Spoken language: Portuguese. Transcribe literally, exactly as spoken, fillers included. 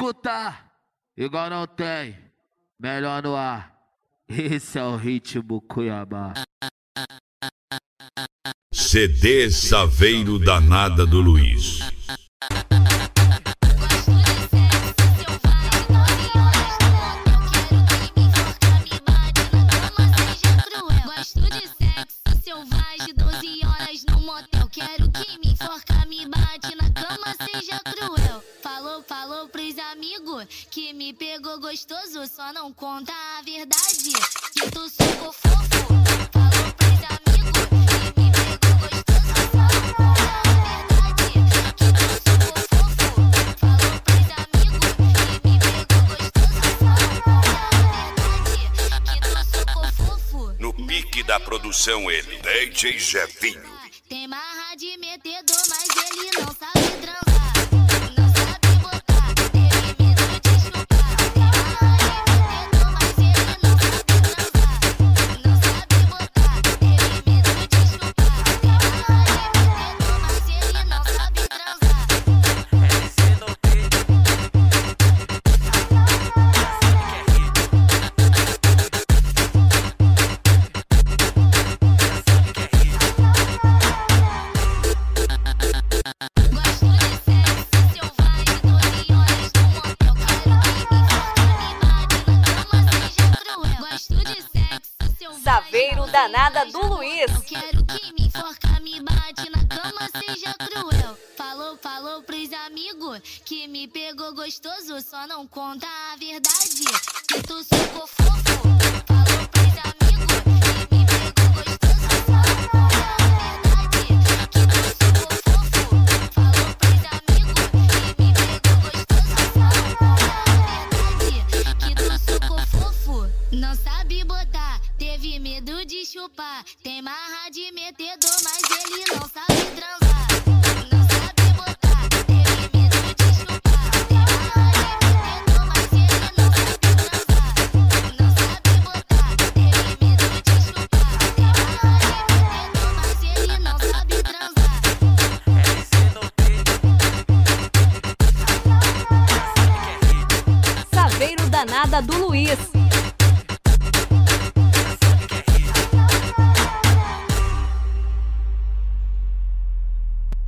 escutar, igual não tem, melhor no ar. Esse é o ritmo Cuiabá. C D Saveiro Danada do Luiz. Gosto de sexo selvagem, doze horas no motel. Quero que me enforca, me bate na cama, seja cruel. Falou, falou pros amigos que me pegou gostoso, só não conta a verdade, que tu suco fofo. Falou pros amigos que me pegou gostoso, só não conta a verdade, que tu suco fofo. Falou pros amigos que me pegou gostoso, só não conta a verdade, que tu suco fofo. No pique da produção ele, D J Jefinho. Tem marra de metedor, mas ele não sabe transar, não sabe botar, teve medo de chupar. Tem marra de metedor, mas ele não sabe transar, não sabe botar, teve medo de chupar. Tem marra de metedor, mas ele não sabe transar. M C no peito, Saveiro Danada do Luiz. Eu quero que me enforca, me bate na cama, seja cruel. Falou, falou pros amigos que me pegou gostoso, só não conta a verdade, que tu suco fofo. Falou pros amigos que me pegou gostoso, só não conta a verdade, que tu suco fofo. Falou pros amigos que me pegou gostoso, só não conta a verdade, que tu suco fofo. Não sabe botar, teve medo de chupar. Tem marra de metedor, mas ele não sabe transar, não sabe botar, teve medo de chupar. Tem marra de metedor, mas ele não sabe transar, não sabe botar, teve medo de chupar. Tem marra de metedor, mas ele não sabe transar. M C no peito, Saveiro Danada do Luiz.